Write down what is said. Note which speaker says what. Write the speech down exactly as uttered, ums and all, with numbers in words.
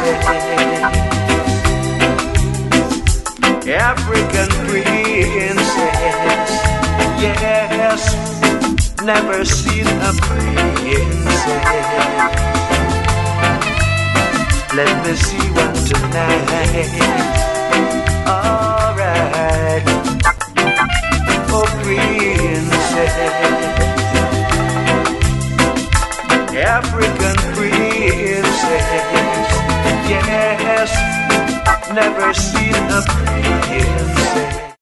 Speaker 1: African princess, yes, never seen a princess. Let me see one tonight. Alright, oh princess, African princess, yes, never seen a princess.